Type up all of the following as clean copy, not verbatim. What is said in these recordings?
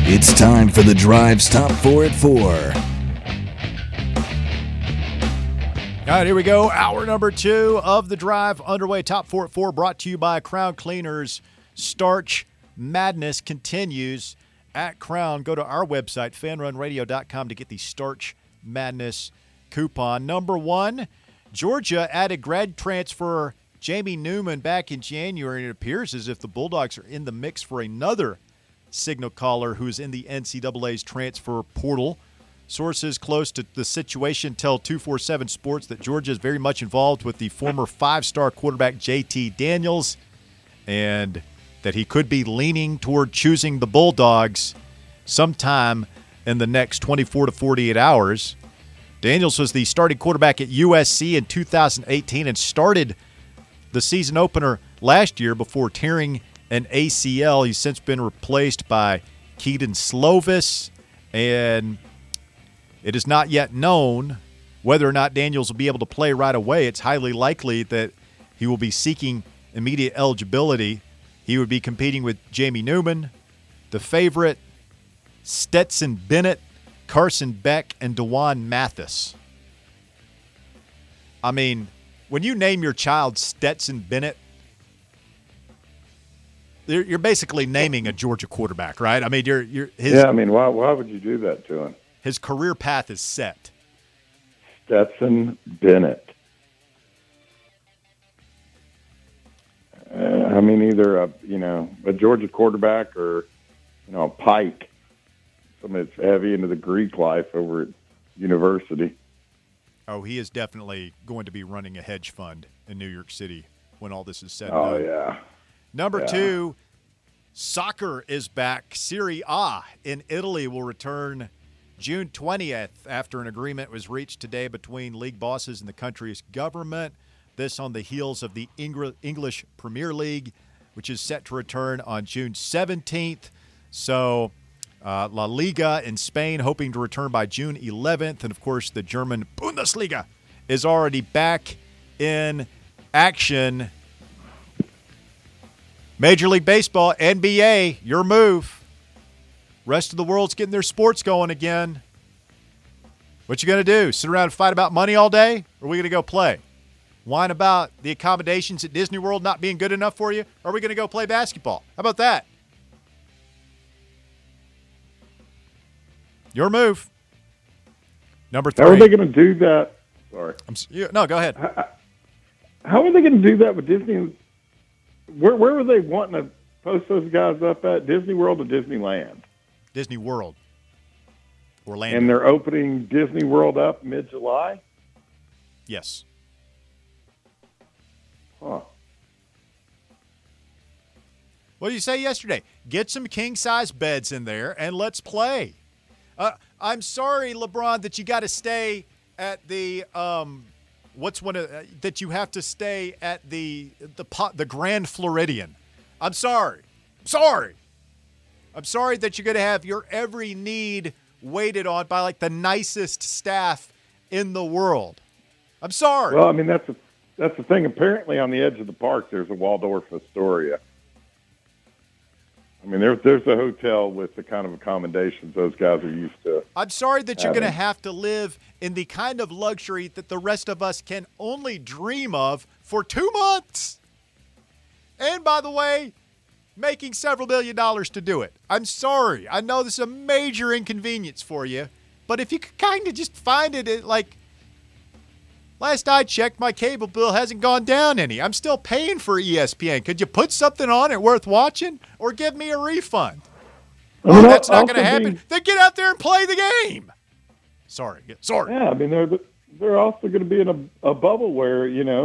It's time for the Drive's Top 4 at 4. All right, here we go. Hour number 2 of the Drive underway. Top 4 at 4 brought to you by Crown Cleaners. Starch Madness continues at Crown. Go to our website, fanrunradio.com, to get the Starch Madness coupon. Number 1, Georgia added grad transfer Jamie Newman back in January, and it appears as if the Bulldogs are in the mix for another signal caller who's in the NCAA's transfer portal. Sources close to the situation tell 247 Sports that Georgia is very much involved with the former 5-star quarterback JT Daniels, and that he could be leaning toward choosing the Bulldogs sometime in the next 24 to 48 hours. Daniels was the starting quarterback at USC in 2018 and started the season opener last year before tearing an ACL. He's since been replaced by Keaton Slovis, and it is not yet known whether or not Daniels will be able to play right away. It's highly likely that he will be seeking immediate eligibility. He would be competing with Jamie Newman, the favorite, Stetson Bennett, Carson Beck, and DeJuan Mathis. I mean, when you name your child Stetson Bennett, you're basically naming a Georgia quarterback, right? I mean, why would you do that to him? His career path is set. Stetson Bennett. Either a Georgia quarterback or a Pike, somebody that's heavy into the Greek life over at university. Oh, he is definitely going to be running a hedge fund in New York City when all this is said and Oh, done. yeah. Number 2, soccer is back. Serie A in Italy will return June 20th after an agreement was reached today between league bosses and the country's government. This on the heels of the English Premier League, which is set to return on June 17th. So La Liga in Spain hoping to return by June 11th. And, of course, the German Bundesliga is already back in action. Major League Baseball, NBA, your move. Rest of the world's getting their sports going again. What you going to do? Sit around and fight about money all day? Or are we going to go play? Whine about the accommodations at Disney World not being good enough for you? Or are we going to go play basketball? How about that? Your move. Number 3. How are they going to do that? Sorry. No, go ahead. How are they going to do that with Disney? Where were they wanting to post those guys up at? Disney World or Disneyland? Disney World. Orlando. And they're opening Disney World up mid-July? Yes. Huh. What did you say yesterday? Get some king-size beds in there and let's play. I'm sorry, LeBron, that you got to stay at the that you have to stay at the Grand Floridian. I'm sorry. I'm sorry that you're going to have your every need waited on by like the nicest staff in the world. I'm sorry. Well, that's the thing. Apparently, on the edge of the park, there's a Waldorf Astoria. There's a hotel with the kind of accommodations those guys are used to. I'm sorry that you're going to have to live in the kind of luxury that the rest of us can only dream of for 2 months. And by the way, making several $1 million to do it. I'm sorry. I know this is a major inconvenience for you, but if you could kind of just find it like last I checked, my cable bill hasn't gone down any. I'm still paying for ESPN. Could you put something on it worth watching or give me a refund? That's not going to happen. Then get out there and play the game. Sorry. Yeah, they're also going to be in a bubble where,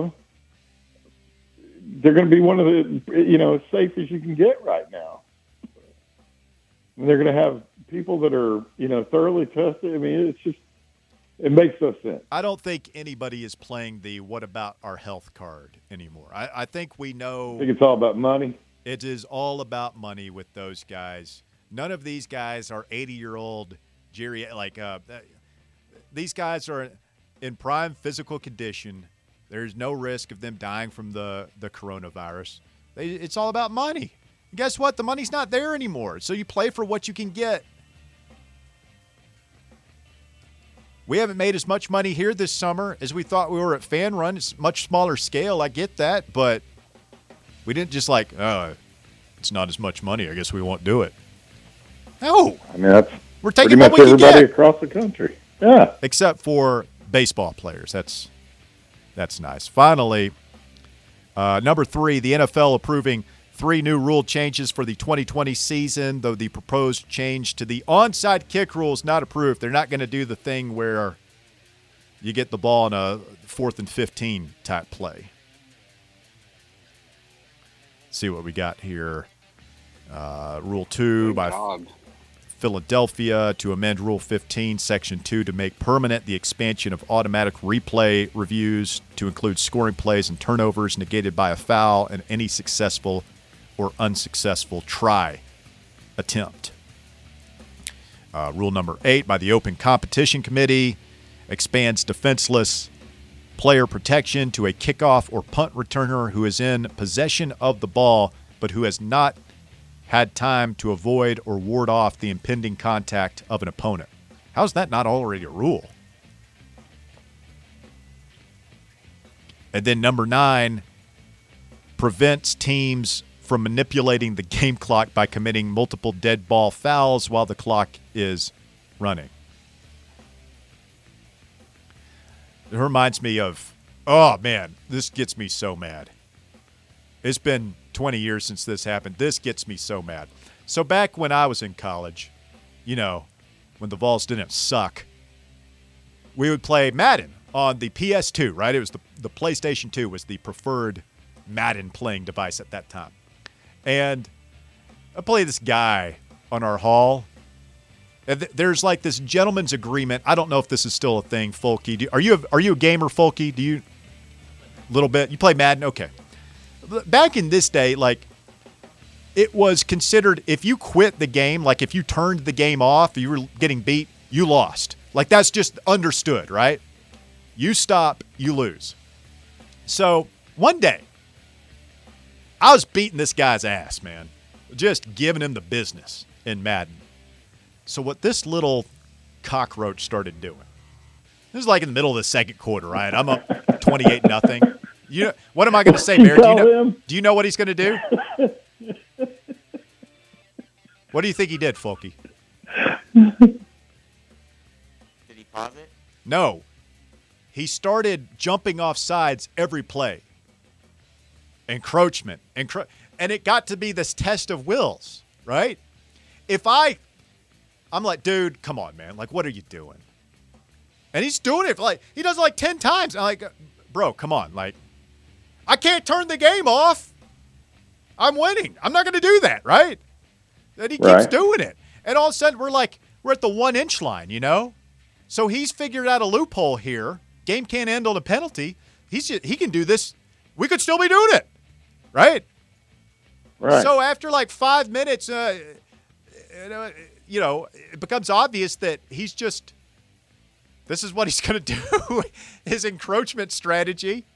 they're going to be one of the, as safe as you can get right now. And they're going to have people that are, thoroughly tested. It's just, it makes no sense. I don't think anybody is playing the what about our health card anymore. I think we know. I think it's all about money. It is all about money with those guys. None of these guys are 80-year-old these guys are in prime physical condition. There's no risk of them dying from the coronavirus. It's all about money. And guess what? The money's not there anymore. So you play for what you can get. We haven't made as much money here this summer as we thought we were at Fan Run. It's much smaller scale. I get that, but we didn't just like, it's not as much money. I guess we won't do it. No. I mean, that's we're taking pretty what much we can everybody get. across the country. Yeah. Except for baseball players. That's nice. Finally, number 3, the NFL approving 3 new rule changes for the 2020 season, though the proposed change to the onside kick rule is not approved. They're not going to do the thing where you get the ball in a 4th and 15 type play. Let's see what we got here. Rule 2 by Philadelphia to amend Rule 15, Section 2 to make permanent the expansion of automatic replay reviews to include scoring plays and turnovers negated by a foul and any successful or unsuccessful try attempt. Rule number 8 by the Open Competition Committee expands defenseless player protection to a kickoff or punt returner who is in possession of the ball but who has not had time to avoid or ward off the impending contact of an opponent. How is that not already a rule? And then number 9 prevents teams from manipulating the game clock by committing multiple dead ball fouls while the clock is running. It reminds me of, oh man, this gets me so mad. It's been 20 years since this happened. This gets me so mad. So back when I was in college, when the Vols didn't suck, we would play Madden on the PS2, right? It was the PlayStation 2 was the preferred Madden playing device at that time. And I play this guy on our hall. And there's like this gentleman's agreement. I don't know if this is still a thing, Folky. Are you a gamer, Folky? Do you a little bit? You play Madden? Okay. Back in this day, like, it was considered if you quit the game, like if you turned the game off, you were getting beat, you lost. Like, that's just understood, right? You stop, you lose. So one day, I was beating this guy's ass, man. Just giving him the business in Madden. So what this little cockroach started doing, this is like in the middle of the second quarter, right? I'm up 28-0. What am I going to say, Bear? Do you know what he's going to do? What do you think he did, Folky? Did he pause it? No. He started jumping off sides every play. Encroachment. And it got to be this test of wills, right? I'm like, dude, come on, man. Like, what are you doing? And he's doing it. Like, he does it like 10 times. I'm like, bro, come on. Like, I can't turn the game off. I'm winning. I'm not going to do that, right? And he keeps doing it. And all of a sudden, we're at the 1-inch line, So he's figured out a loophole here. Game can't end on a penalty. He can do this. We could still be doing it, right? Right. So after like 5 minutes, it becomes obvious that this is what he's going to do, his encroachment strategy.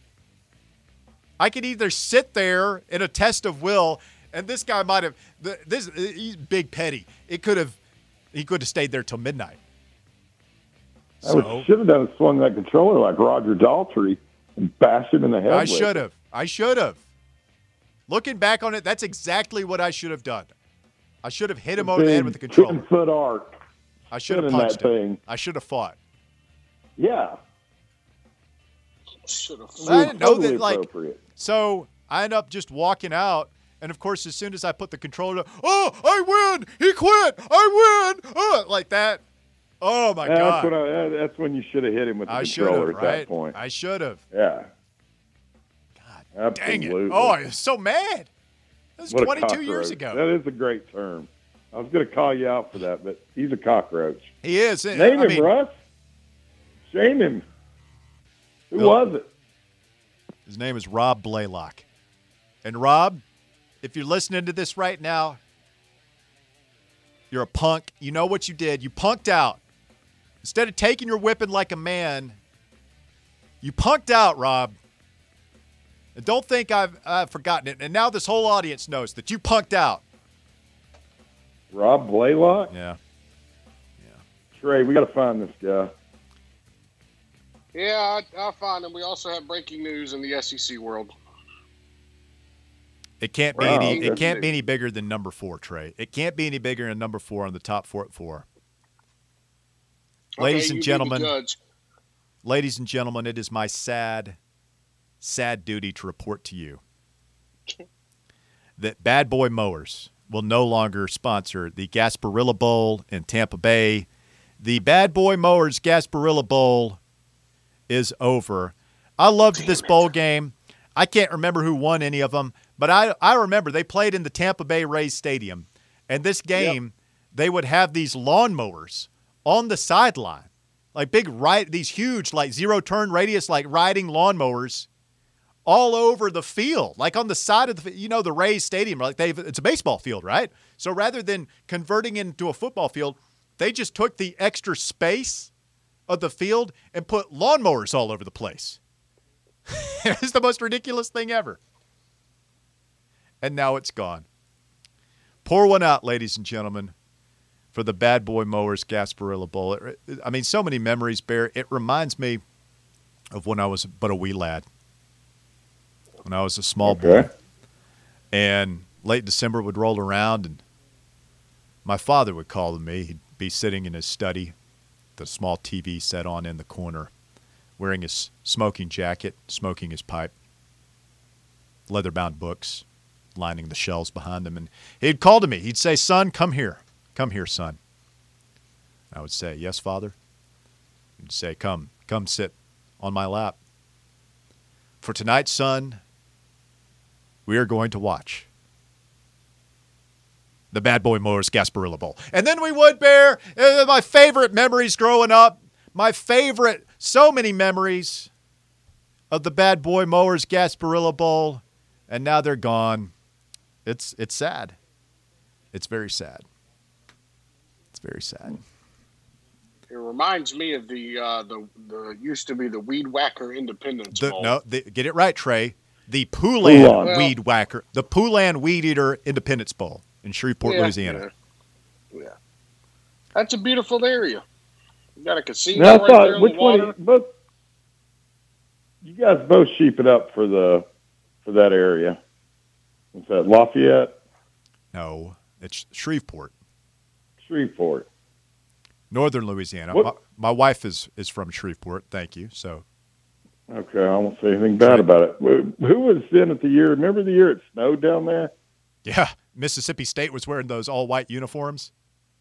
I could either sit there in a test of will, and this guy might have he's big petty. He could have stayed there till midnight. I should have done swung that controller like Roger Daltrey and bashed him in the head. I should have. Looking back on it, that's exactly what I should have done. I should have hit him over the head with the controller. 10-foot arc. I should have punched him. I should have fought. Yeah. Should have. I didn't know Totally that, like, appropriate. so I end up just walking out, and of course, as soon as I put the controller, I win! He quit! I win! Like that. Oh my God! That's when you should have hit him with the I should controller have, at right? that point. I should have. Yeah. God, dang Absolutely. it! Oh, I was so mad. That was What a 22 years cockroach. ago. That is a great term. I was going to call you out for that, but he's a cockroach. He is. Name him, Russ. Shame him. Who was it? His name is Rob Blaylock. And Rob, if you're listening to this right now, you're a punk. You know what you did. You punked out. Instead of taking your whipping like a man, you punked out, Rob. And don't think I've forgotten it. And now this whole audience knows that you punked out. Rob Blaylock? Yeah. Trey, we got to find this guy. Yeah, I'll find them. We also have breaking news in the SEC world. It can't be Wow, any. okay. It can't be any bigger than number 4, Trey. It can't be any bigger than number 4 on the top 4 at 4. Okay, you be the judge. Ladies and gentlemen, it is my sad duty to report to you that Bad Boy Mowers will no longer sponsor the Gasparilla Bowl in Tampa Bay. The Bad Boy Mowers Gasparilla Bowl is over. I loved this bowl game. I can't remember who won any of them, but I remember they played in the Tampa Bay Rays Stadium, and this game, they would have these lawnmowers on the sideline, like these huge, like zero-turn radius, like riding lawnmowers all over the field, like on the side of the Rays Stadium, like it's a baseball field, right? So rather than converting it into a football field, they just took the extra space of the field and put lawnmowers all over the place. It's the most ridiculous thing ever. And now it's gone. Pour one out, ladies and gentlemen, for the Bad Boy Mowers Gasparilla Bowl. I mean, so many memories, Bear. It reminds me of when I was but a wee lad, when I was a small boy. And late December would roll around, and my father would call to me. He'd be sitting in his study, the small TV set on in the corner, wearing his smoking jacket, smoking his pipe, leather-bound books lining the shelves behind him. And he'd call to me. He'd say, "Son, come here. Come here, son." I would say, "Yes, Father." He'd say, come sit on my lap. "For tonight, son, we are going to watch the Bad Boy Mowers Gasparilla Bowl." And then we would, Bear, my favorite memories growing up, so many memories of the Bad Boy Mowers Gasparilla Bowl, and now they're gone. It's sad. It's very sad. It's very sad. It reminds me of the used to be the Weed Whacker Independence Bowl. Get it right, Trey. The Poulan Weed Whacker, the Poulan Weed Eater Independence Bowl in Shreveport, Louisiana. Yeah. That's a beautiful area. You got a casino Now, right there on which the water. one? You guys both sheep it up for that area. Is that Lafayette? No, it's Shreveport. Shreveport. Northern Louisiana. My wife is from Shreveport. Thank you. So. Okay, I won't say anything bad about it. Who was in it the year? Remember the year it snowed down there? Yeah, Mississippi State was wearing those all-white uniforms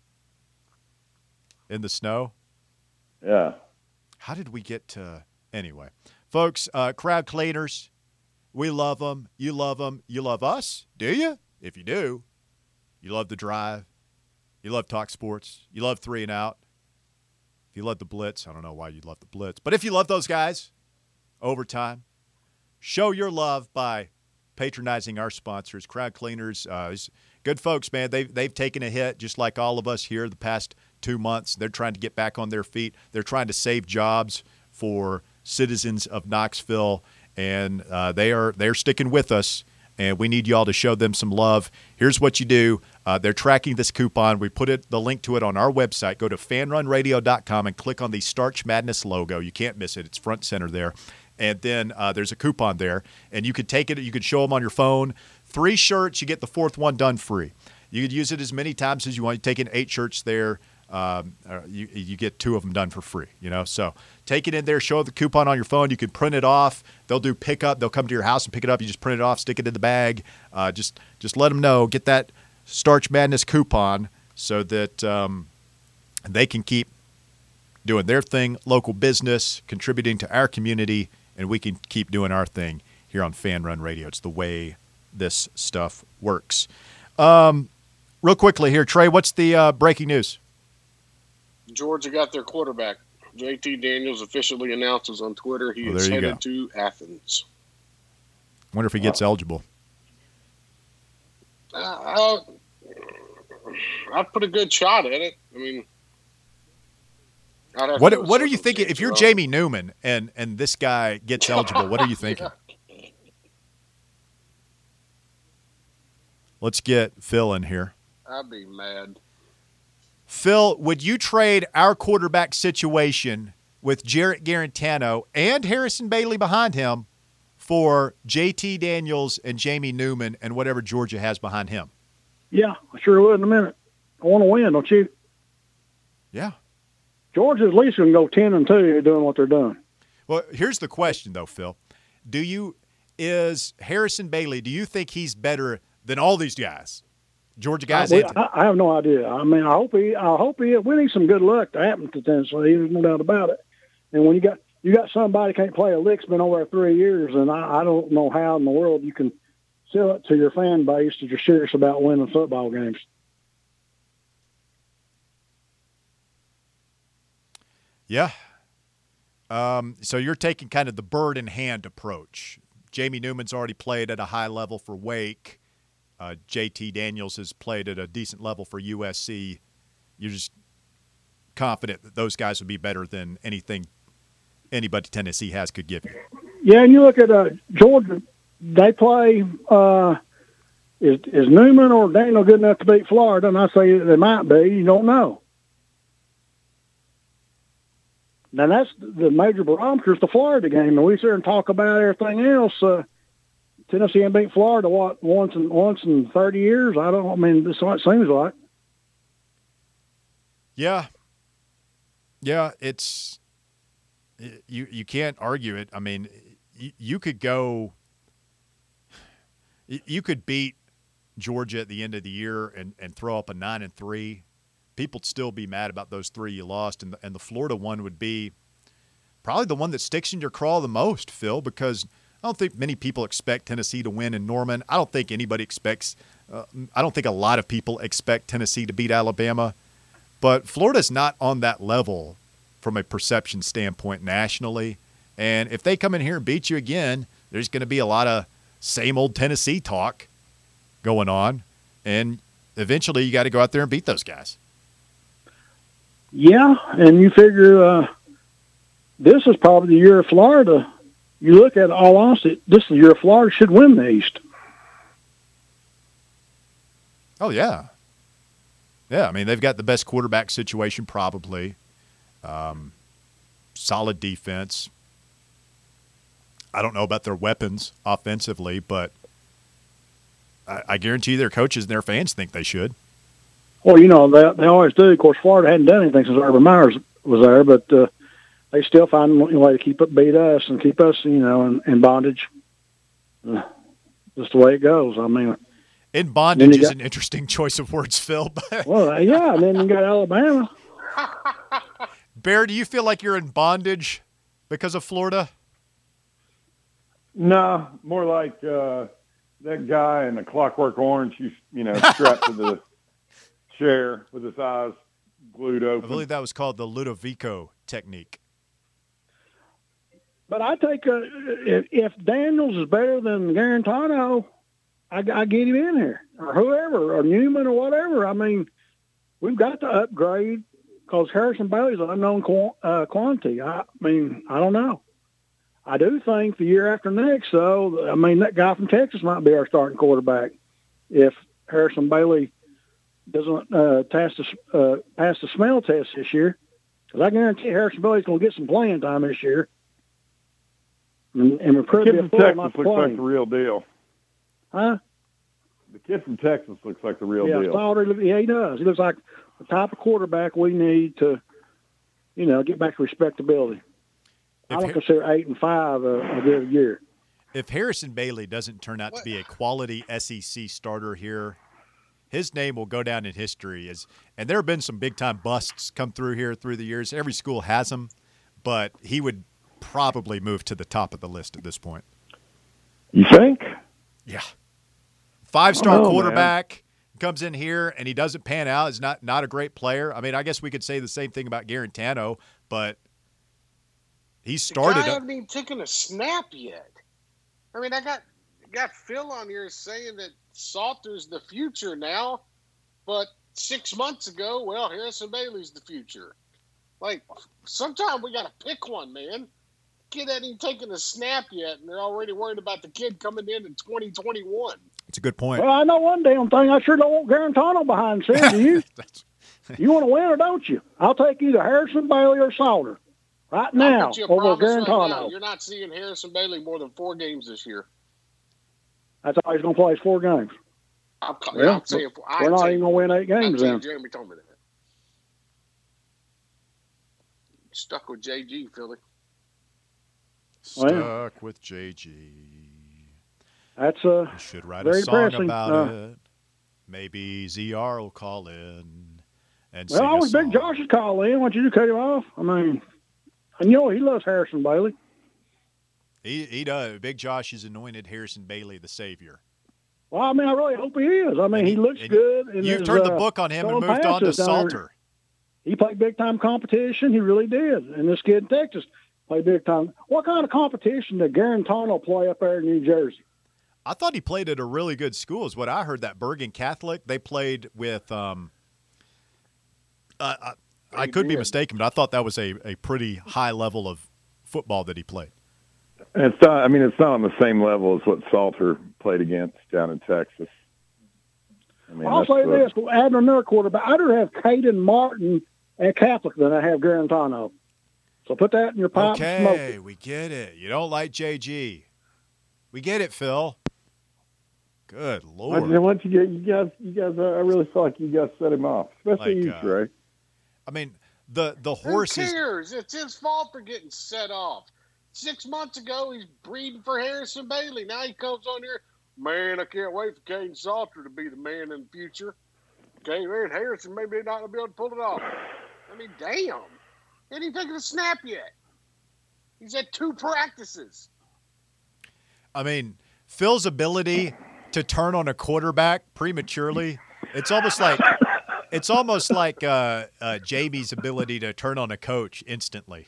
in the snow. Yeah. How did we get to – anyway. Folks, crowd cleaners, we love them. You love them. You love us, do you? If you do, you love the drive. You love Talk Sports. You love 3 and Out. If you love the Blitz, I don't know why you love the Blitz. But if you love those guys, Overtime, show your love by patronizing our sponsors, Crowd Cleaners. Good folks, man. They've taken a hit just like all of us here the past 2 months. They're trying to get back on their feet. They're trying to save jobs for citizens of Knoxville, and they're sticking with us. And we need y'all to show them some love. Here's what you do. They're tracking this coupon. We put the link to it on our website. Go to fanrunradio.com and click on the Starch Madness logo. You can't miss it. It's front center there. And then there's a coupon there. And you could take it. You could show them on your phone. 3 shirts, you get the 4th one done free. You could use it as many times as you want. You take in 8 shirts there. You get 2 of them done for free, So take it in there, show the coupon on your phone. You can print it off. They'll do pickup. They'll come to your house and pick it up. You just print it off, stick it in the bag. Just let them know. Get that Starch Madness coupon so that they can keep doing their thing, local business, contributing to our community, and we can keep doing our thing here on Fan Run Radio. It's the way this stuff works. Real quickly here, Trey, what's the breaking news? Georgia got their quarterback. JT Daniels officially announces on Twitter he is headed to Athens. Wonder if he gets eligible. I'd put a good shot at it. I mean, what are you thinking? If you're Jamie Newman and this guy gets eligible, what are you thinking? Yeah. Let's get Phil in here. I'd be mad. Phil, would you trade our quarterback situation with Jarrett Garantano and Harrison Bailey behind him for JT Daniels and Jamie Newman and whatever Georgia has behind him? Yeah, I sure would in a minute. I want to win, don't you? Yeah. Georgia's at least going to go 10-2 doing what they're doing. Well, here's the question, though, Phil. Is Harrison Bailey, do you think he's better than all these guys? Georgia guys? I have no idea. I mean, I hope he we need some good luck to happen to Tennessee. There's no doubt about it. And when you got somebody can't play a lick's been over 3 years, and I don't know how in the world you can sell it to your fan base that you're serious about winning football games. Yeah. So you're taking kind of the bird in hand approach. Jamie Newman's already played at a high level for Wake. JT Daniels has played at a decent level for USC. You're just confident that those guys would be better than anything anybody Tennessee has could give you. Yeah, and you look at Georgia, they play is Newman or Daniel good enough to beat Florida? And I say they might be. You don't know. Now, that's the major barometer is the Florida game. And we sit here and talk about everything else. Tennessee ain't beat Florida, once in 30 years? This is what it seems like. Yeah. Yeah, it's – you can't argue it. I mean, you could go – you could beat Georgia at the end of the year and throw up a 9-3. People'd still be mad about those 3 you lost, and the Florida one would be probably the one that sticks in your craw the most, Phil, because I don't think many people expect Tennessee to win in Norman. I don't think anybody expects I don't think a lot of people expect Tennessee to beat Alabama, but Florida's not on that level from a perception standpoint nationally, and if they come in here and beat you again, there's going to be a lot of same old Tennessee talk going on, and eventually you got to go out there and beat those guys. Yeah, and you figure this is probably the year of Florida. You look at it, all honesty, this is the year of Florida should win the East. Oh, yeah. Yeah, I mean, they've got the best quarterback situation probably. Solid defense. I don't know about their weapons offensively, but I guarantee their coaches and their fans think they should. Well, they always do. Of course, Florida hadn't done anything since Urban Meyers was there, but they still find a way to beat us and keep us, in bondage. Just the way it goes. I mean, in bondage is an interesting choice of words, Phil. Well, yeah, and then you got Alabama. Bear, do you feel like you're in bondage because of Florida? No, more like that guy in the Clockwork Orange, strapped to the chair with his eyes glued open. I believe that was called the Ludovico technique. But I take if Daniels is better than Garantano, I get him in here, or whoever, or Newman, or whatever. I mean, we've got to upgrade because Harrison Bailey's an unknown quantity. I mean, I don't know. I do think the year after next, though, that guy from Texas might be our starting quarterback if Harrison Bailey doesn't pass the smell test this year. Because I guarantee Harrison Bailey's going to get some playing time this year. And we're pretty the kid from Texas looks like the real deal. Huh? The kid from Texas looks like the real deal. Yeah, he does. He looks like the type of quarterback we need to, get back to respectability. I don't consider 8-5 a good year. If Harrison Bailey doesn't turn out to be a quality SEC starter here, his name will go down in history. And there have been some big-time busts come through here through the years. Every school has them, but he would probably move to the top of the list at this point. You think? Yeah. 5-star quarterback comes in here and he doesn't pan out. He's not a great player. I mean, I guess we could say the same thing about Garantano, but he started. The guy hasn't even taken a snap yet. I mean, I got Phil on here saying that Salter's the future now, but 6 months ago, Harrison Bailey's the future. Like, sometimes we got to pick one, man. Kid hadn't even taken a snap yet, and they're already worried about the kid coming in 2021. It's a good point. Well, I know one damn thing. I sure don't want Garantano behind the scenes. Do you? You want to win or don't you? I'll take either Harrison Bailey or Salter. Right I'll now, bet you a over promise right now, Garantano. you're not seeing Harrison Bailey more than 4 games this year. That's all he's going to play is 4 games. I'm Well, saying we're not even going to win 8 games then. Jeremy told me that. Stuck with JG, Philly. Stuck with JG. That's You should write very a song depressing. about it. Maybe ZR will call in and well, sing I a was song. Big Josh's call in. Want you to cut him off? I mean, and he loves Harrison Bailey. He does. Big Josh has anointed Harrison Bailey the savior. Well, I mean, I really hope he is. I mean, he looks good. And You've turned the book on him and moved on to Salter. He played big-time competition. He really did. And this kid in Texas played big-time. What kind of competition did Garantano play up there in New Jersey? I thought he played at a really good school is what I heard, that Bergen Catholic. They played with I could be mistaken, but I thought that was a pretty high level of football that he played. And it's not. I mean, it's not on the same level as what Salter played against down in Texas. I mean, I'll say this: adding another quarterback, I'd rather have Caden Martin at Catholic than I have Garantano. So put that in your pipe and smoke Okay, it. we get it. You don't like JG. We get it, Phil. Good Lord. Once you guys, I really feel like you guys set him off, especially you, Trey. I mean, the horse Who is. cares? It's his fault for getting set off. 6 months ago, he's breeding for Harrison Bailey. Now he comes on here, man, I can't wait for Caden Salter to be the man in the future. Okay, man, Harrison maybe not going to be able to pull it off. I mean, damn. He ain't even taken a snap yet. He's had 2 practices. I mean, Phil's ability to turn on a quarterback prematurely, it's almost like Jamie's ability to turn on a coach instantly.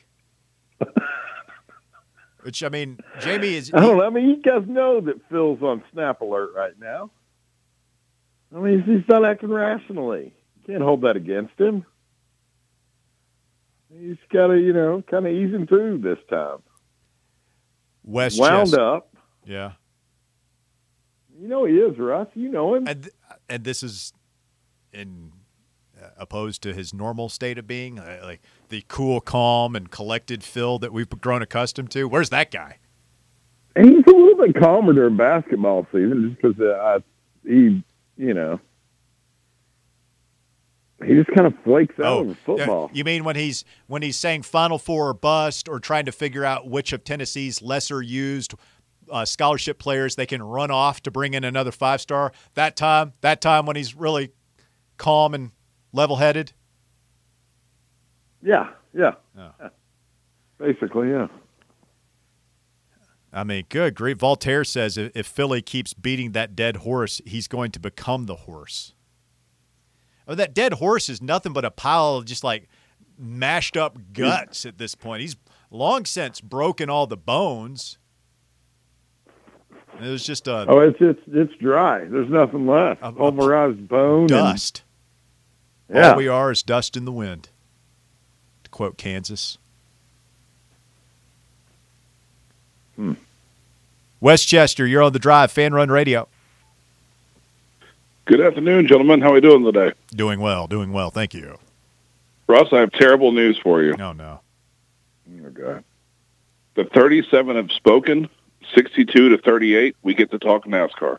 Which, I mean, Jamie is... I don't know. I mean, you guys know that Phil's on snap alert right now. I mean, he's not acting rationally. You can't hold that against him. He's got to, kind of ease him through this time. Wound up. Yeah. You know he is, Russ. You know him. And this is in opposed to his normal state of being, like the cool, calm, and collected Phil that we've grown accustomed to. Where's that guy? And he's a little bit calmer during basketball season just because he just kind of flakes out over football. You mean when he's saying Final Four or bust, or trying to figure out which of Tennessee's lesser used scholarship players they can run off to bring in another 5-star? That time when he's really calm and level-headed? Yeah. Oh. Basically, yeah. I mean, good grief. Voltaire says if Philly keeps beating that dead horse, he's going to become the horse. Oh, that dead horse is nothing but a pile of just like mashed up guts at this point. He's long since broken all the bones. It was just it's dry. There's nothing left. Pulverized bone. Dust. Yeah. All we are is dust in the wind, to quote Kansas. Westchester, you're on the drive. Fan Run Radio. Good afternoon, gentlemen. How are we doing today? Doing well. Thank you. Russ, I have terrible news for you. Oh, no. Oh, God. The 37 have spoken. 62-38. We get to talk NASCAR.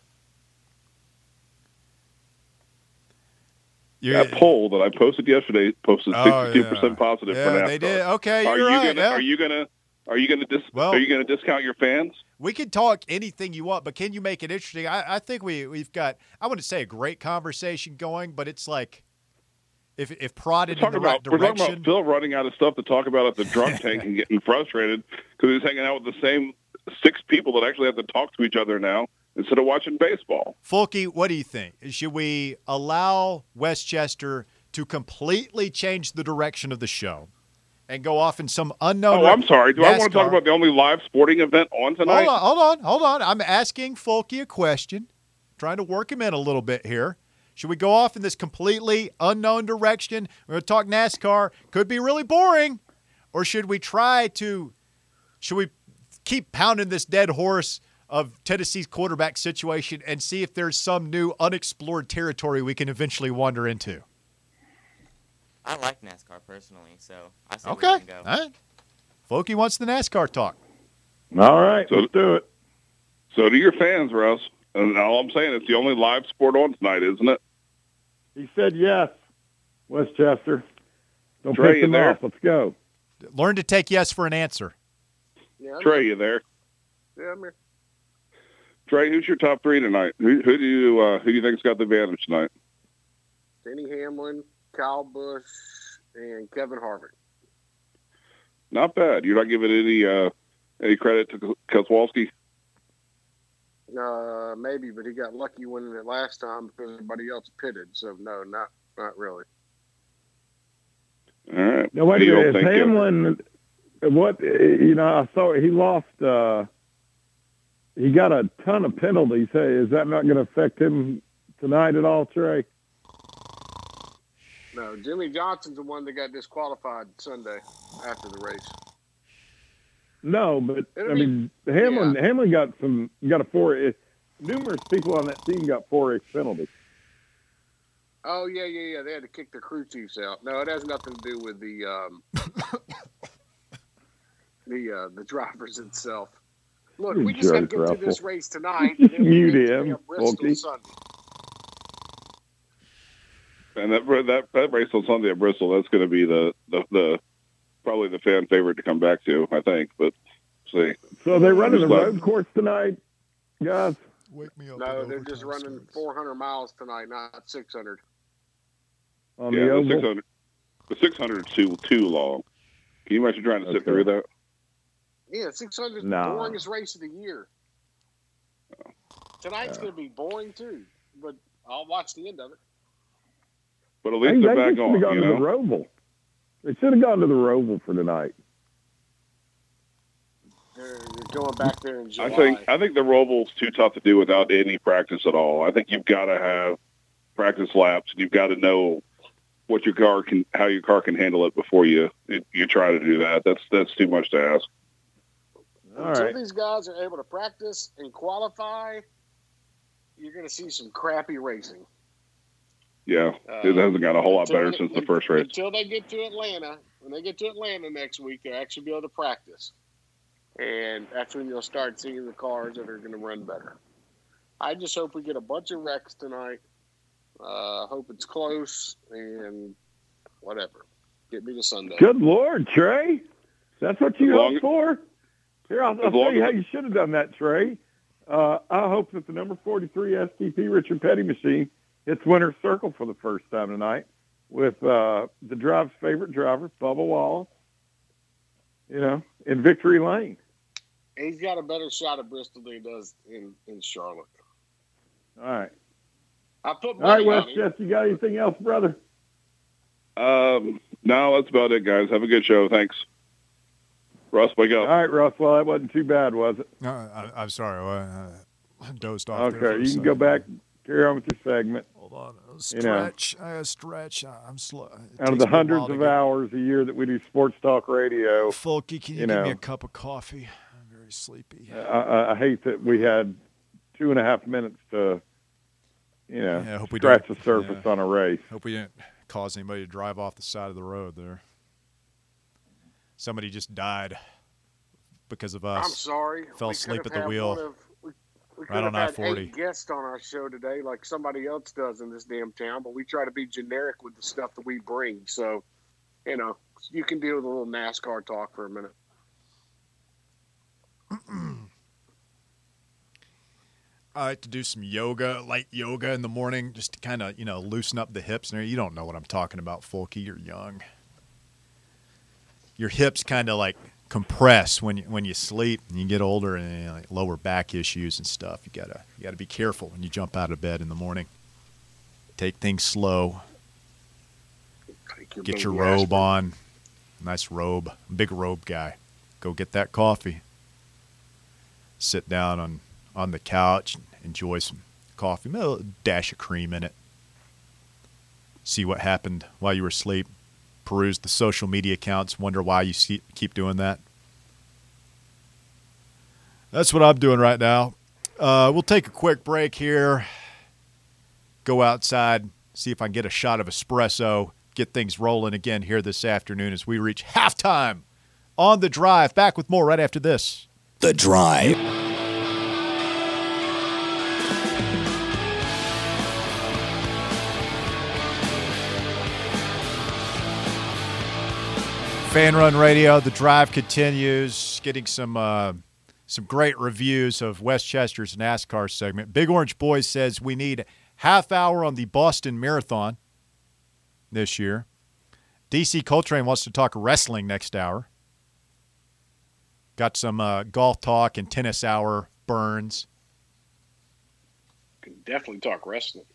That poll that I posted yesterday posted 62% positive for NASCAR. They did. Okay, Are you're you right. Are you gonna discount your fans? We can talk anything you want, but can you make it interesting? I think we've got, I wouldn't say a great conversation going, but it's like if prodded in the right direction. We're talking about Phil running out of stuff to talk about at the drunk tank and getting frustrated because he's hanging out with the same 6 people that actually have to talk to each other now instead of watching baseball. Fulky, what do you think? Should we allow Westchester to completely change the direction of the show and go off in some unknown? Oh, I'm sorry. Do NASCAR? I want to talk about the only live sporting event on tonight? Hold on. I'm asking Fulky a question, trying to work him in a little bit here. Should we go off in this completely unknown direction? We're going to talk NASCAR. Could be really boring. Or should we keep pounding this dead horse of Tennessee's quarterback situation and see if there's some new unexplored territory we can eventually wander into? I like NASCAR personally, so I say Okay. we can go. All right. Folky wants the NASCAR talk. All right, So- let's do it. So do your fans, Russ. And all I'm saying, it's the only live sport on tonight, isn't it? He said yes, Westchester. Don't Trey, piss you him there? off. Let's go. Learn to take yes for an answer. Yeah, Trey, you there? Yeah, I'm here. Trey, who's your top three tonight? Who do you think's got the advantage tonight? Denny Hamlin, Kyle Busch, and Kevin Harvick. Not bad. You're not giving any credit to Kozłowski? Maybe, but he got lucky winning it last time because everybody else pitted. So no, not really. All right. Now, wait You a don't minute. Is think Hamlin, I saw he lost. He got a ton of penalties. Hey, is that not going to affect him tonight at all, Trey? No, Jimmy Johnson's the one that got disqualified Sunday after the race. No, but It'll be- Hamlin got a 4. Numerous people on that team got 4X penalties. Oh yeah. They had to kick the crew chiefs out. No, it has nothing to do with the the drivers itself. Look, we just got to get through this race tonight. And then You we get did, to Bristol Folky. Sunday. And that race on Sunday at Bristol, that's going to be the probably the fan favorite to come back to, I think. But see, So they're running the Just let- road course tonight, guys. Wake me up. No, they're just running 400 miles tonight, not 600. On yeah, the the oval. 600, the 600 is too long. Can you imagine trying to sit Okay. through that? Yeah, 600 is the Nah. boringest race of the year. Tonight's going to be boring too, but I'll watch the end of it. But at Hey, least they're they back should on. have gone You to the know, Roval. They should have gone to the Roval for tonight. They're going back there in July. I think the Roval's too tough to do without any practice at all. I think you've got to have practice laps. You've got to know what how your car can handle it before you try to do that. That's too much to ask. All Until right. these guys are able to practice and qualify, you're going to see some crappy racing. Yeah, it hasn't got a whole lot better since the first race. Until they get to Atlanta. When they get to Atlanta next week, they'll actually be able to practice. And that's when you'll start seeing the cars that are going to run better. I just hope we get a bunch of wrecks tonight. Hope it's close and whatever. Get me to Sunday. Good Lord, Trey. That's what you As long- hope for? Here, I'll As tell long you as- how you should have done that, Trey. I hope that the number 43 STP Richard Petty machine hits winner's circle for the first time tonight with the drive's favorite driver, Bubba Wallace, in victory lane. He's got a better shot at Bristol than he does in Charlotte. All right. I put All right, money on him. Westchester, you got anything else, brother? No, that's about it, guys. Have a good show. Thanks. Russ, wake All up. right, Russ. Well, that wasn't too bad, was it? I'm sorry. I dozed off. there for Okay, a you can second. go back, carry on with your segment. Hold on. You know. Stretch. I gotta stretch. I'm slow. It Out of takes the me a hundreds while to of get- hours a year that we do sports talk radio, Folky, can you, you give me know. a cup of coffee? I'm very sleepy. I hate that we had 2.5 minutes to, I hope we scratch don't- the surface yeah. on a race. Hope we didn't cause anybody to drive off the side of the road there. Somebody just died because of us. I'm sorry. Fell We asleep could at the have wheel. had we could Right on have had I-40. 8 guests on our show today, like somebody else does in this damn town. But we try to be generic with the stuff that we bring. So, you can deal with a little NASCAR talk for a minute. I like to do some yoga, light yoga in the morning, just to kind of, loosen up the hips. And you don't know what I'm talking about, Folky. You're young. Your hips kind of like compress when you sleep and you get older, and like lower back issues and stuff. You gotta be careful when you jump out of bed in the morning. Take things slow. Take Get baby your robe aspirin. on. Nice robe. Big robe guy. Go get that coffee. Sit down on the couch, enjoy some coffee, maybe a dash of cream in it. See what happened while you were asleep. Peruse the social media accounts, wonder why you keep doing that. That's what I'm doing right now. We'll take a quick break here. Go outside, see if I can get a shot of espresso, get things rolling again here this afternoon as we reach halftime on The Drive. Back with more right after this. The Drive. Fan Run Radio, The Drive continues. Getting some great reviews of Westchester's NASCAR segment. Big Orange Boys says we need half hour on the Boston Marathon this year. DC Coltrane wants to talk wrestling next hour. Got some golf talk and tennis hour burns. Can definitely talk wrestling.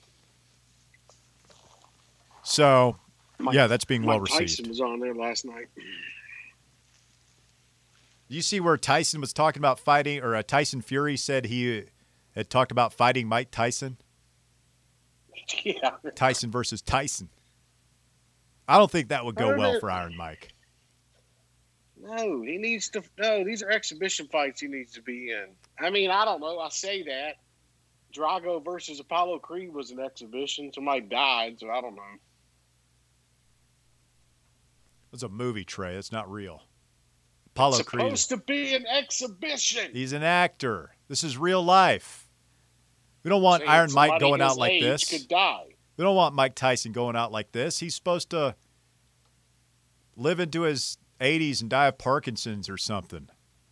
So, yeah, that's being well Mike received. Tyson was on there last night. You see where Tyson was talking about fighting, or Tyson Fury said he had talked about fighting Mike Tyson? Yeah. Tyson versus Tyson. I don't think that would go well for Iron Mike. No, he needs to. No, these are exhibition fights he needs to be in. I mean, I don't know. I say that. Drago versus Apollo Creed was an exhibition. Somebody died, so I don't know. It was a movie, Trey. It's not real. Apollo Creed. It's supposed to be an exhibition. He's an actor. This is real life. We don't want Iron Mike going out like this. Could die. We don't want Mike Tyson going out like this. He's supposed to live into his 80s and die of Parkinson's or something.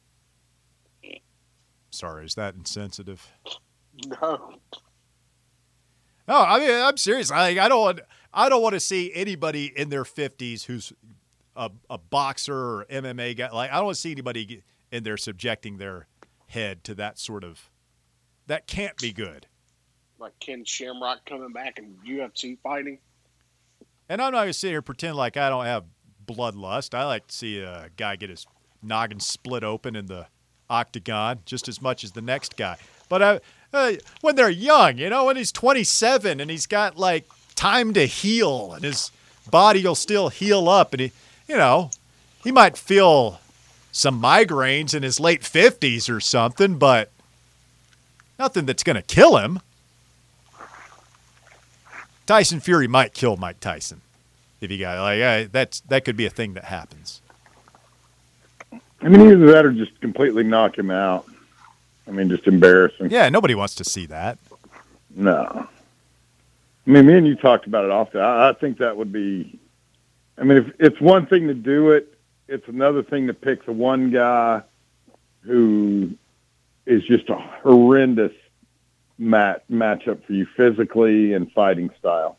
Sorry, is that insensitive? No. No, I mean, I'm serious. I don't want to see anybody in their 50s who's a boxer or MMA guy. Like, I don't want to see anybody in there subjecting their head to that sort of. That can't be good. Like Ken Shamrock coming back and UFC fighting. And I'm not going to sit here and pretend like I don't have bloodlust. I like to see a guy get his noggin split open in the octagon just as much as the next guy. But when they're young, when he's 27 and he's got, like, time to heal and his body will still heal up and he might feel some migraines in his late 50s or something, but nothing that's going to kill him. Tyson Fury might kill Mike Tyson if he got that could be a thing that happens. I mean, either that or just completely knock him out. I mean, just embarrassing. Yeah, nobody wants to see that. No. I mean, me and you talked about it often. I think that would be. I mean, if it's one thing to do it, it's another thing to pick the one guy who is just a horrendous matchup for you physically and fighting style.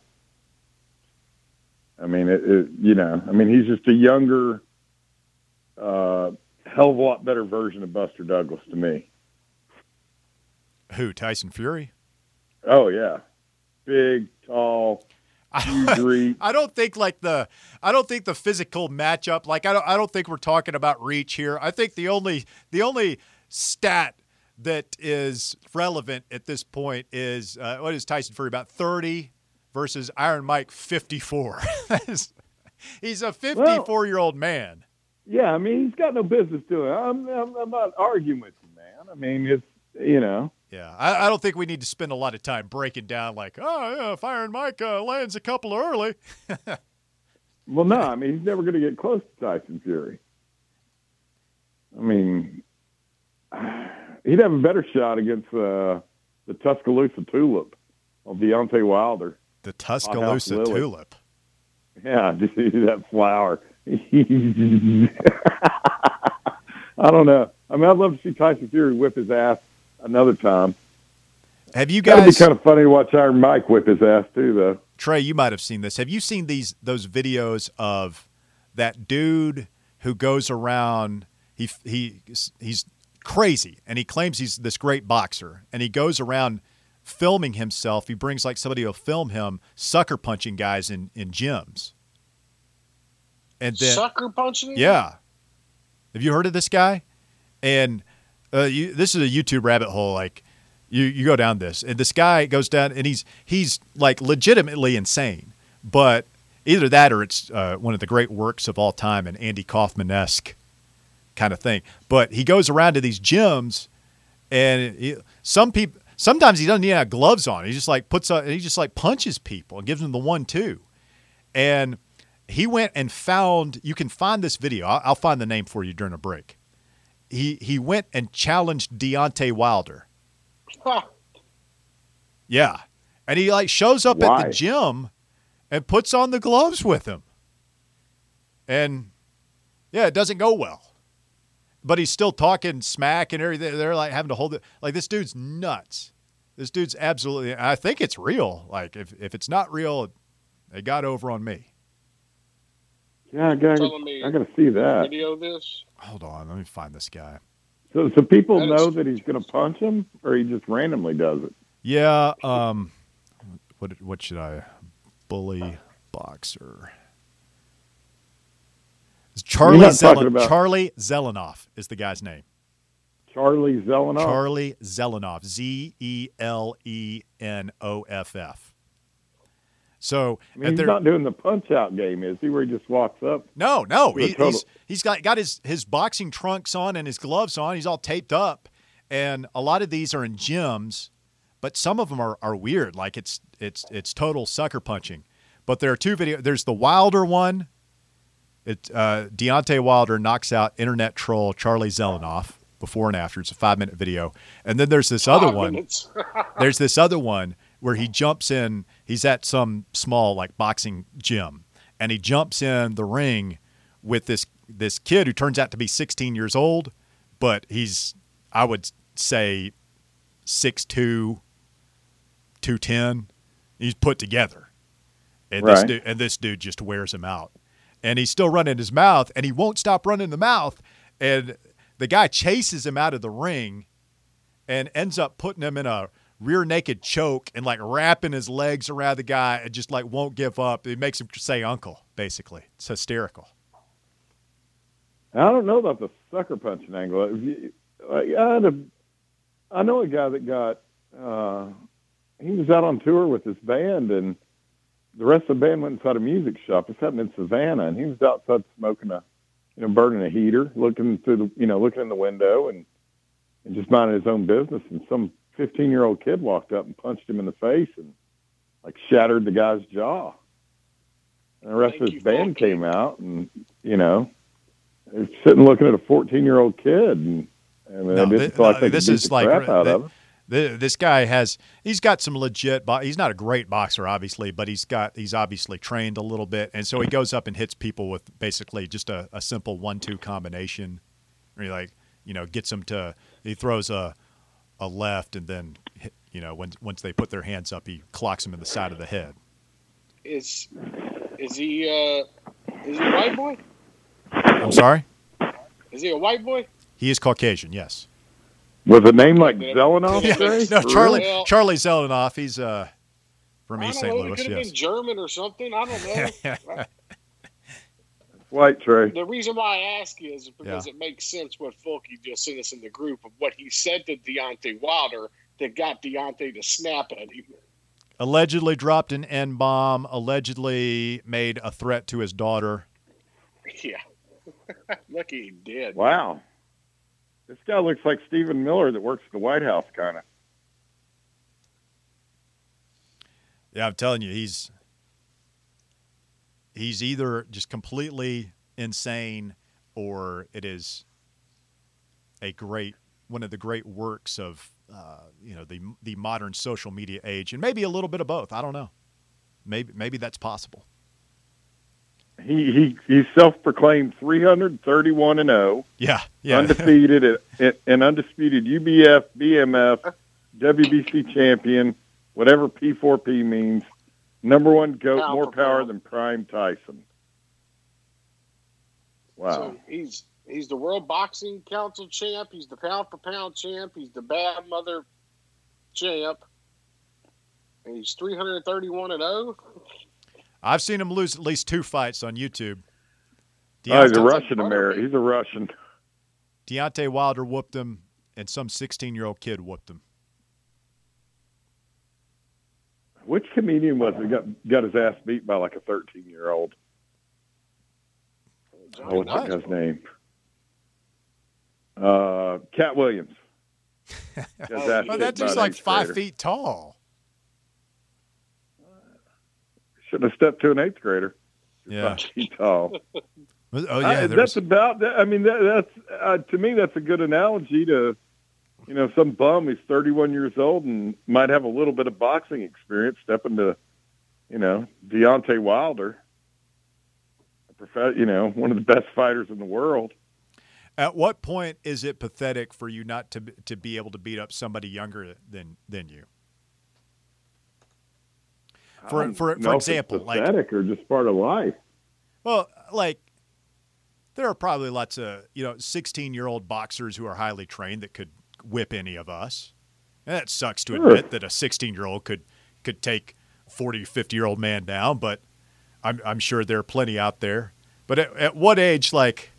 I mean, he's just a younger, hell of a lot better version of Buster Douglas to me. Who, Tyson Fury? Oh yeah, big, tall, huge reach. I don't think the physical matchup. Like I don't think we're talking about reach here. I think the only stat that is relevant at this point is what is Tyson Fury, about 30 versus Iron Mike 54. He's a 54-year-old man. Yeah, I mean, he's got no business doing it. I'm not arguing with you, man. I mean, it's Yeah, I don't think we need to spend a lot of time breaking down like, if Iron Mike lands a couple early. Well, no, I mean, he's never going to get close to Tyson Fury. I mean, he'd have a better shot against the Tuscaloosa Tulip of Deontay Wilder. The Tuscaloosa Tulip. Yeah, just see that flower. I don't know. I mean, I'd love to see Tyson Fury whip his ass another time. Have you guys? That'd be kind of funny to watch Iron Mike whip his ass too, though. Trey, you might have seen this. Have you seen those videos of that dude who goes around? He's crazy, and he claims he's this great boxer, and he goes around filming himself. He brings like somebody who'll film him sucker punching guys in gyms. And then sucker punching? Yeah. Have you heard of this guy? And this is a YouTube rabbit hole. Like you go down this, and this guy goes down, and he's like legitimately insane. But either that, or it's one of the great works of all time, an Andy Kaufman-esque kind of thing. But he goes around to these gyms, and sometimes he doesn't even have gloves on. He just like puts on, and he just like punches people and gives them the 1-2. And he went and found. You can find this video. I'll find the name for you during a break. He went and challenged Deontay Wilder. Huh. Yeah, and he like shows up Why? at the gym and puts on the gloves with him, and yeah, it doesn't go well. But he's still talking smack and everything. They're like having to hold it. Like, this dude's nuts. This dude's absolutely. I think it's real. Like, if it's not real, it got over on me. Yeah, I got Telling me to see that. Video this. Hold on, let me find this guy. So people That is- know that he's going to punch him, or he just randomly does it. Yeah. What should I? Bully boxer. It's Charlie You're not talking about- Charlie Zelenoff is the guy's name. Charlie Zelenoff. Charlie Zelenoff. Zelenoff. So I mean, he's not doing the punch-out game, is he, where he just walks up? No. With a total- He's got his boxing trunks on and his gloves on. He's all taped up. And a lot of these are in gyms, but some of them are weird. Like, it's total sucker punching. But there are two videos. There's the Wilder one. Deontay Wilder knocks out internet troll Charlie Zelenoff before and after. It's a 5-minute video. And then there's this other 5 one. minutes. There's this other one where he jumps in. He's at some small like boxing gym, and he jumps in the ring with this kid who turns out to be 16 years old, but he's, I would say, 6'2", 210. He's put together, and Right. this dude just wears him out. And he's still running his mouth, and he won't stop running the mouth. And the guy chases him out of the ring and ends up putting him in a rear naked choke and like wrapping his legs around the guy and just like won't give up. It makes him say uncle, basically. It's hysterical. I don't know about the sucker punching angle. I know a guy that got he was out on tour with his band, and the rest of the band went inside a music shop. This happened in Savannah, and he was outside smoking burning a heater, looking in the window and just minding his own business. And some 15-year-old kid walked up and punched him in the face and like shattered the guy's jaw. And the rest of his band came out, and they're sitting looking at a 14-year-old kid, and they didn't feel like they could beat the crap out of him. This guy he's got some legit. He's not a great boxer, obviously, but he's obviously trained a little bit, and so he goes up and hits people with basically just a simple 1-2 combination. Where he gets them to. He throws a left, and then once they put their hands up, he clocks them in the side of the head. Is he a white boy? I'm sorry. Is he a white boy? He is Caucasian. Yes. With a name like Zelenoff, Trey? No, For Charlie real? Charlie Zelenoff. He's from I East don't St. know. Louis. It could have Yes. been German or something. I don't know. White, Trey. The reason why I ask you is because it makes sense what Fulky just sent us in the group of what he said to Deontay Wilder that got Deontay to snap at him. Allegedly dropped an N-bomb. Allegedly made a threat to his daughter. Yeah. Lucky he did. Wow. This guy looks like Stephen Miller that works at the White House, kind of. Yeah, I'm telling you, he's either just completely insane, or it is one of the great works of the modern social media age, and maybe a little bit of both. I don't know. Maybe that's possible. He's self-proclaimed 331-0. Yeah. Undefeated and undisputed UBF, BMF, WBC champion, whatever P4P means. Number one GOAT, more power than Prime Tyson. Wow. So he's the World Boxing Council champ. He's the pound-for-pound champ. He's the Bad Mother champ. And he's 331-0. I've seen him lose at least 2 fights on YouTube. He's a Russian American. He's a Russian. Deontay Wilder whooped him, and some 16-year-old kid whooped him. Which comedian was it got his ass beat by like a 13-year-old? What's that guy's name? Cat Williams. That dude's like 5 feet tall. Shouldn't have stepped to an 8th grader. Yeah. 5 feet tall. Oh yeah, That's about. I mean, that's to me that's a good analogy to, some bum who's 31 years old and might have a little bit of boxing experience, step into, Deontay Wilder, one of the best fighters in the world. At what point is it pathetic for you not to be able to beat up somebody younger than you? For example, pathetic or just part of life. Well, like there are probably lots of 16-year-old boxers who are highly trained that could whip any of us. And that sucks to admit that a 16-year-old could take a 40, 50-year-old man down, but I'm sure there are plenty out there. But at what age, like,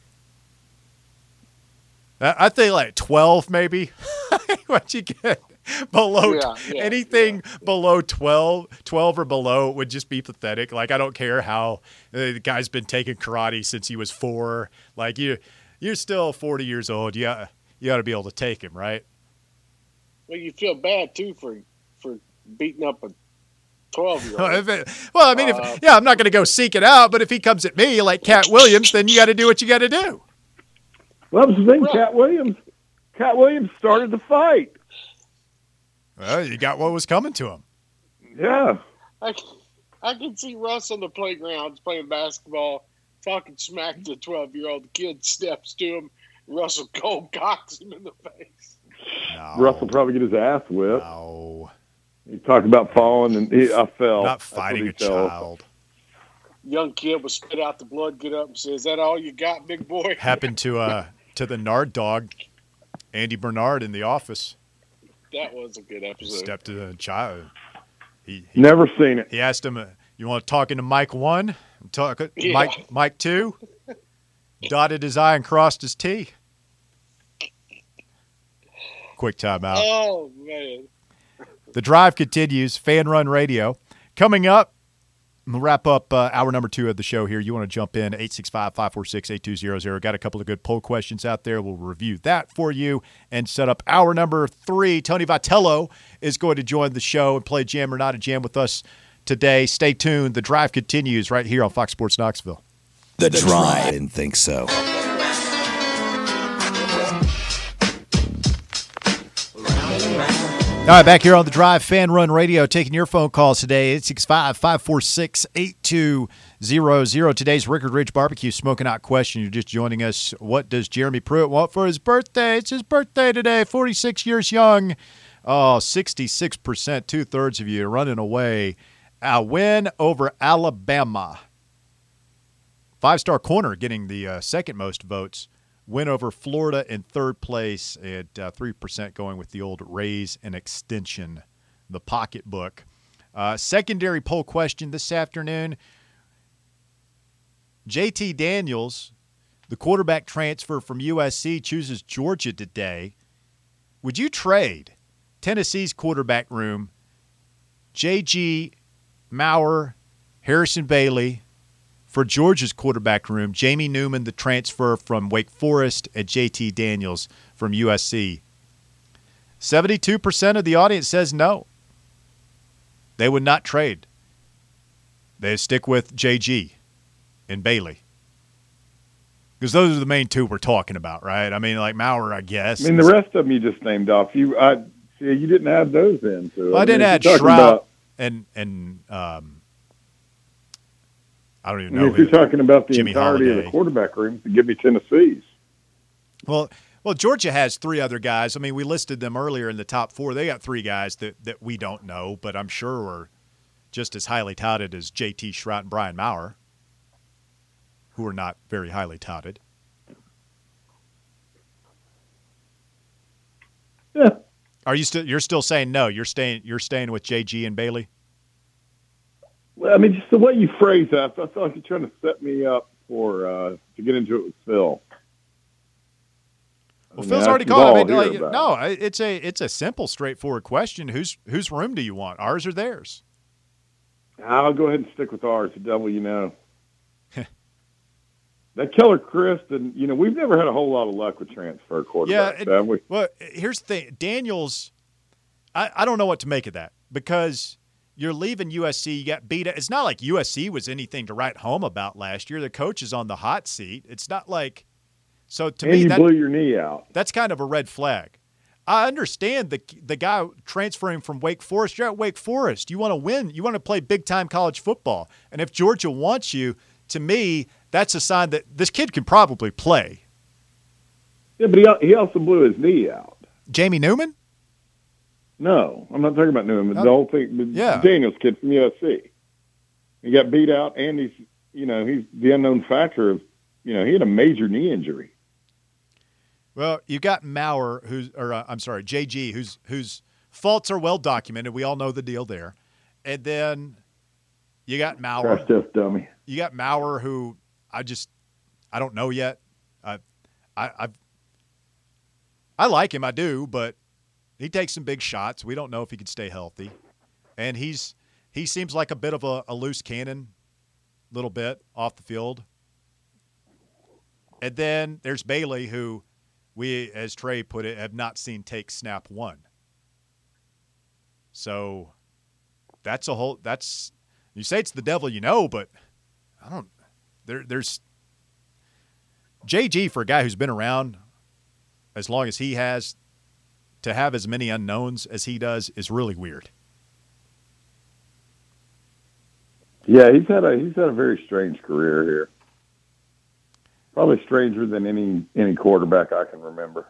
I think like 12 maybe, once you get below anything below 12 or below would just be pathetic. Like, I don't care how the guy's been taking karate since he was 4. Like, you're still 40 years old. You ought to be able to take him, right? Well, you feel bad too for beating up a 12-year-old. Well, I mean, I'm not going to go seek it out, but if he comes at me like Cat Williams, then you got to do what you got to do. Well, that's the thing, Cat Williams started the fight. Well, you got what was coming to him. Yeah. I can see Russ on the playgrounds playing basketball, talking smack to a 12-year-old. The kid steps to him. Russell cold cocks him in the face. No. Russell probably get his ass whipped. No. He talked about falling, and I fell. Not fighting a child. Young kid was spit out the blood, get up and say, "Is that all you got, big boy?" Happened to the Nard dog, Andy Bernard, in The Office. That was a good episode. Stepped to the child. He never seen it. He asked him, "You want to talk into Mike 1? Mike 2?" Dotted his I and crossed his T. Quick timeout. Oh, man. The drive continues. Fan Run Radio. Coming up, we'll wrap up hour number 2 of the show here. You want to jump in, 865-546-8200. Got a couple of good poll questions out there. We'll review that for you and set up hour number 3. Tony Vitello is going to join the show and play Jam or Not a Jam with us today. Stay tuned. The drive continues right here on Fox Sports Knoxville. The Drive. I didn't think so. All right, back here on the Drive, Fan Run Radio, taking your phone calls today, 865-546-8200. Today's Rickard Ridge Barbecue Smoking Out question. You're just joining us. What does Jeremy Pruitt want for his birthday? It's his birthday today, 46 years young. Oh, 66%, two-thirds of you running away. A win over Alabama. Five-star corner getting the second most votes. Win over Florida in third place at 3% going with the old raise and extension, the pocketbook. Secondary poll question this afternoon. JT Daniels, the quarterback transfer from USC, chooses Georgia today. Would you trade Tennessee's quarterback room, J.G. Maurer, Harrison Bailey, for Georgia's quarterback room, Jamie Newman, the transfer from Wake Forest, and JT Daniels from USC? 72% of the audience says no. They would not trade. They stick with JG and Bailey. Because those are the main two we're talking about, right? I mean, like Maurer, I guess. I mean, the rest of them you just named off. You didn't add those in. So, I didn't add Shroud and I don't even know. If you're talking about the Jimmy entirety Holiday of the quarterback room, give me Tennessee's. Well, Georgia has 3 other guys. I mean, we listed them earlier in the top 4. They got 3 guys that we don't know, but I'm sure are just as highly touted as J.T. Shrout and Brian Maurer, who are not very highly touted. Yeah. Are you still? You're still saying no? You're staying with JG and Bailey. Well, I mean, just the way you phrase that, I felt like you're trying to set me up for to get into it with Phil. Well, Phil's already called. I mean, no, it's a simple, straightforward question. Whose room do you want? Ours or theirs? I'll go ahead and stick with ours. The devil, That Keller Christ, we've never had a whole lot of luck with transfer quarterbacks, have we? Well, here's the thing. Daniels, I don't know what to make of that because you're leaving USC. You got beat. It's not like USC was anything to write home about last year. The coach is on the hot seat. It's not like – so to me, you blew your knee out. That's kind of a red flag. I understand the guy transferring from Wake Forest. You're at Wake Forest. You want to win. You want to play big-time college football. And if Georgia wants you, to me, that's a sign that this kid can probably play. Yeah, but he also blew his knee out. Jamie Newman? No, I'm not talking about Newman. No. The whole thing, Yeah. Daniels kid from USC. He got beat out, and he's the unknown factor of, he had a major knee injury. Well, you got Maurer, JG, whose faults are well documented. We all know the deal there. And then you got Maurer. Crash test dummy. You got Maurer, who I don't know yet. I like him, I do, but he takes some big shots. We don't know if he can stay healthy, and he seems like a bit of a loose cannon, little bit off the field. And then there's Bailey, who we, as Trey put it, have not seen take snap one. So you say it's the devil, but I don't. There's JG, for a guy who's been around as long as he has, to have as many unknowns as he does is really weird. Yeah, he's had a very strange career here. Probably stranger than any quarterback I can remember.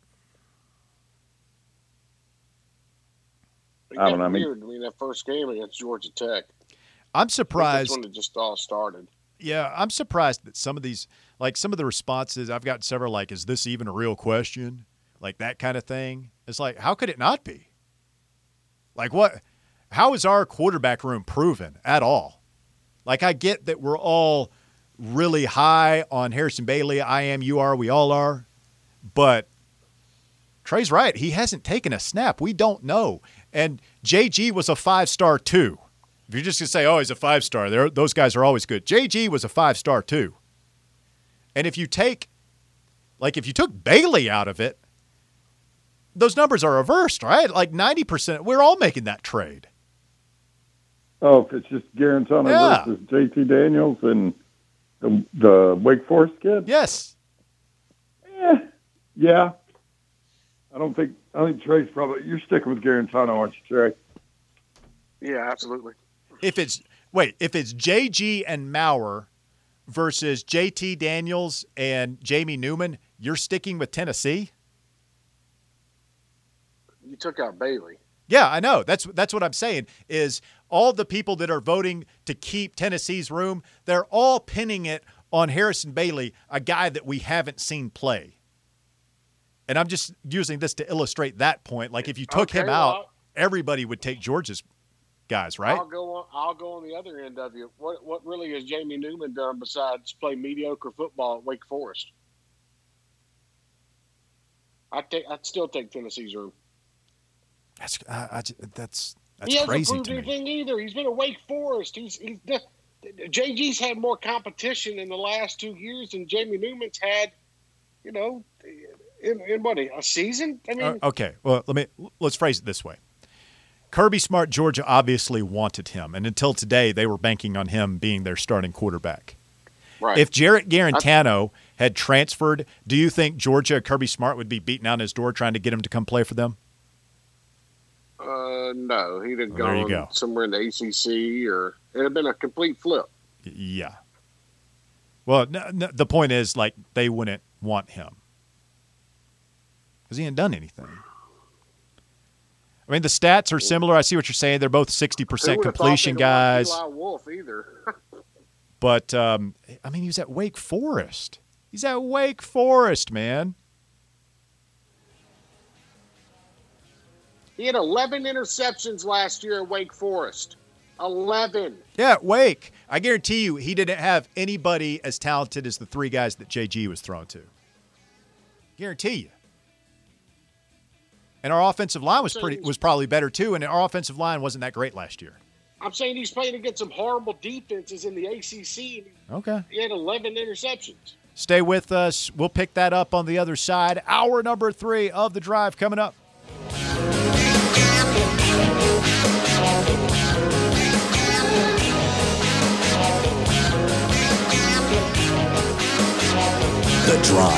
I don't know. Weird. That first game against Georgia Tech. I'm surprised. That's when it just all started. Yeah, I'm surprised that some of these, like some of the responses, I've got several, like, is this even a real question? Like that kind of thing. It's like, how could it not be? Like what? How is our quarterback room proven at all? Like, I get that we're all really high on Harrison Bailey. I am, you are, we all are. But Trey's right. He hasn't taken a snap. We don't know. And JG was a 5-star too. If you're just going to say, oh, he's a 5-star, those guys are always good. JG was a 5-star too. And if you took Bailey out of it, those numbers are reversed, right? Like 90%. We're all making that trade. Oh, if it's just Garantano versus JT Daniels and the Wake Forest kid? Yes. Yeah. I think Trey's probably – you're sticking with Garantano, aren't you, Trey? Yeah, absolutely. If it's JG and Maurer versus JT Daniels and Jamie Newman, you're sticking with Tennessee? You took out Bailey. Yeah, I know. That's what I'm saying is all the people that are voting to keep Tennessee's room, they're all pinning it on Harrison Bailey, a guy that we haven't seen play. And I'm just using this to illustrate that point. Like if you took him out, everybody would take Georgia's guys, right? I'll go on the other end of you. What really has Jamie Newman done besides play mediocre football at Wake Forest? I'd still take Tennessee's room. That's he hasn't crazy proved to me. anything either. He's been at Wake Forest. JG's had more competition in the last 2 years than Jamie Newman's had. In what, a season? I mean, okay. Well, let's phrase it this way. Kirby Smart, Georgia obviously wanted him, and until today, they were banking on him being their starting quarterback. right. If Jarrett Garantano had transferred, do you think Georgia, Kirby Smart would be beating down his door trying to get him to come play for them? No, he'd have There you gone go. somewhere in the ACC, or it'd have been a complete flip. Yeah. Well, no, the point is, like, they wouldn't want him because he hadn't done anything. I mean, the stats are similar. I see what you're saying. They're both 60% completion guys. Eli Wolf either. But, I mean, he was at Wake Forest. He's at Wake Forest, man. He had 11 interceptions last year at Wake Forest. 11. Yeah, Wake. I guarantee you he didn't have anybody as talented as the three guys that JG was thrown to. Guarantee you. And our offensive line was probably better too, and our offensive line wasn't that great last year. I'm saying he's playing against some horrible defenses in the ACC. Okay. He had 11 interceptions. Stay with us. We'll pick that up on the other side. Hour number 3 of the drive coming up. The Drive.